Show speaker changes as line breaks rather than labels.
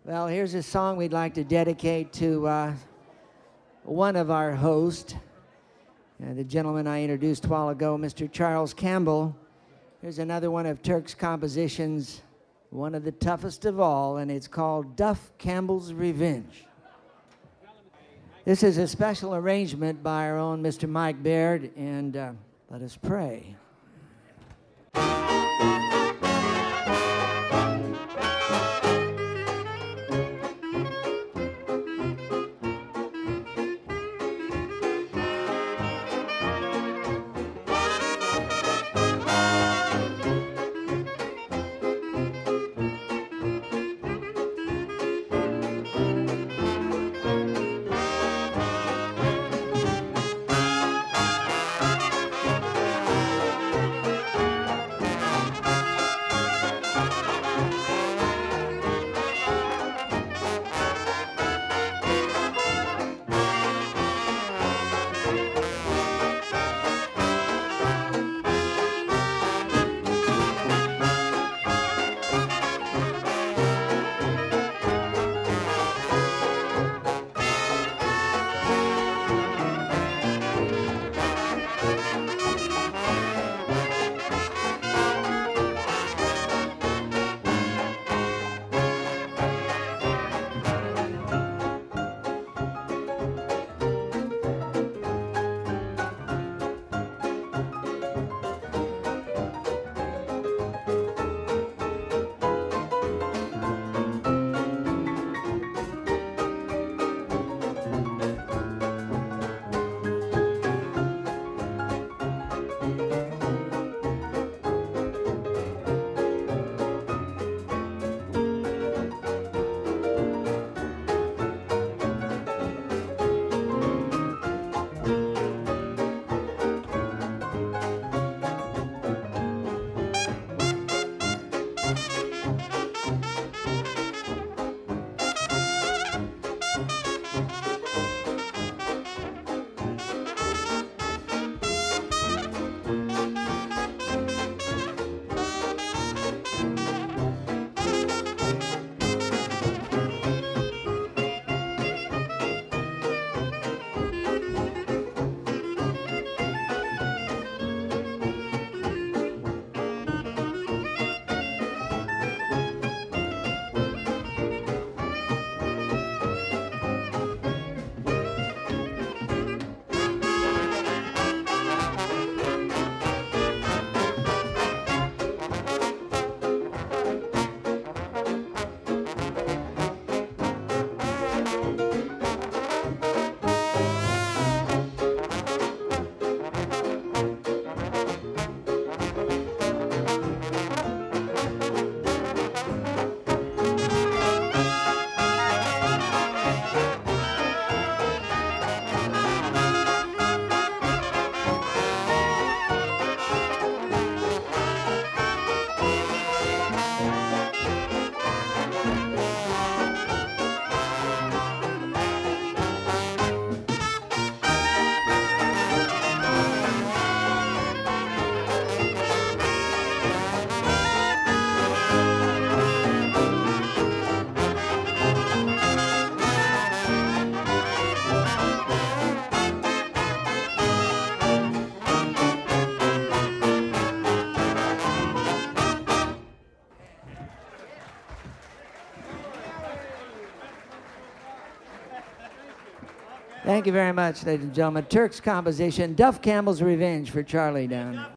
Well, here's a song we'd like to dedicate to one of our hosts, the gentleman I introduced a while ago, Mr. Charles Campbell. Here's another one of Turk's compositions, one of the toughest of all, and it's called Duff Campbell's Revenge. This is a special arrangement by our own Mr. Mike Baird, and let us pray. Thank you very much, ladies and gentlemen. Turk's composition, Duff Campbell's Revenge, for Charlie down.